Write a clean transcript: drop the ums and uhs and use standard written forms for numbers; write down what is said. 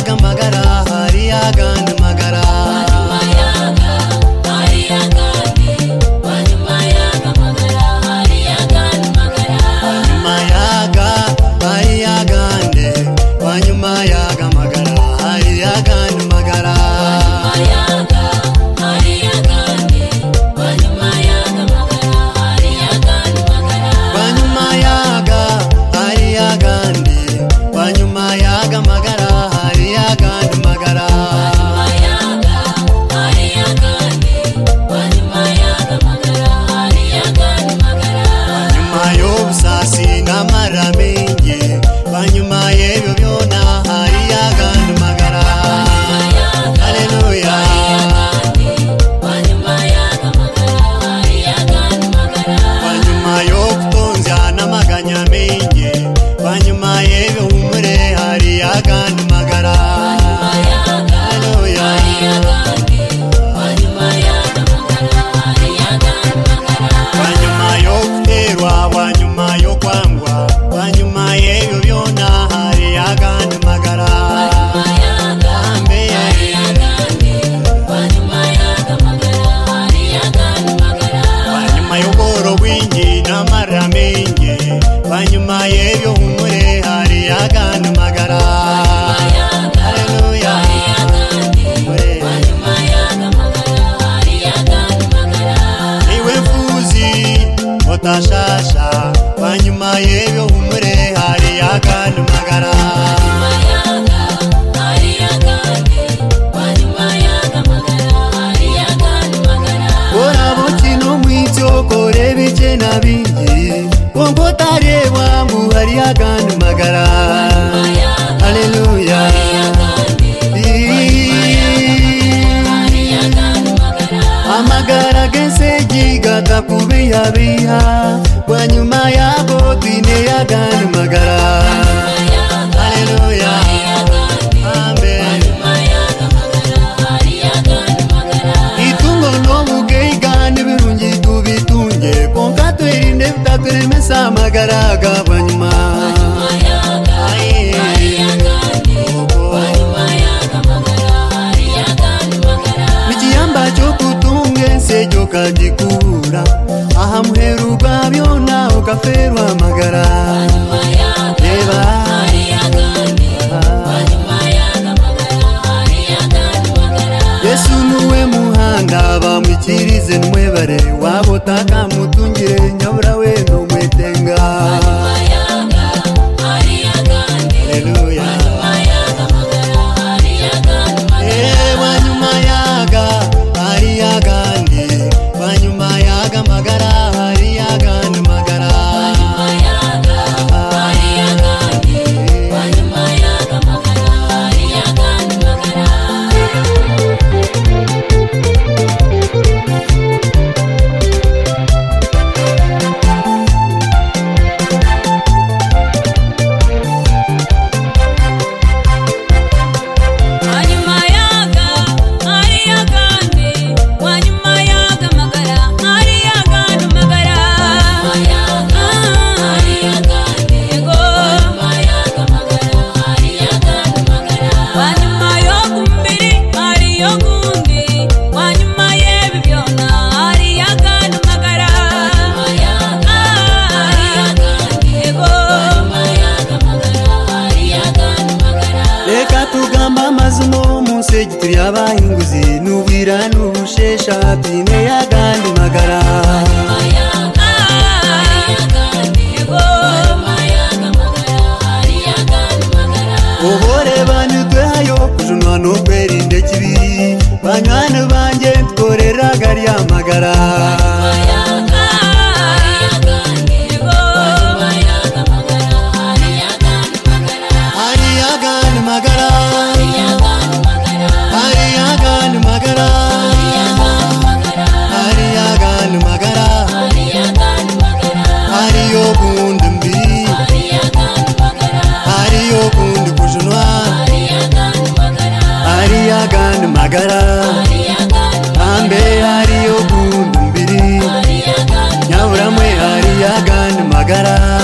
yaga magara hari yagandi magara Banyuma yebyo humure hari yagandi magara Haleluya Banyuma yaga magara hari yagandi magara Iwe fuzi otashasha banyuma yebyo humure hari yagandi magara Banyuma yaga hari yagandi banyuma yaga magara hari yagandi magara Ora bukino mwityo kore bije nabingi Bongo tarewa mu hari yagandi magara Haleluya Amagara gense giga takubiya biha Banyuma yabo dine yagandi magara Haleluya Amen Itungo no mugeiga nibirungi tubitunge Konka twerinde takuremesa magara gabanyuma Mijiyamba chokutunge sejo kajikura Aha muheru babyona ukaferwa magara Eba Yesu nuwe muhanda bamwikirize nwebare wabotaka mutungire nyabura we no mwetenga Haleluya Banyuma yaga hari yagandi banyuma yaga magara hari yagandi magara Banyuma yaga hari yagandi banyuma yaga magara hari yagandi magara Segitri abahinguzi nubira nubushesha dine yagandi magara Obore banyutwe hayo kujunwa no kwerinde kibi banywana banje tkorera gari amagara Hari yagandi magara Magara Ambe hari yo bundumbiri Nyabura mwe hari yagandi magara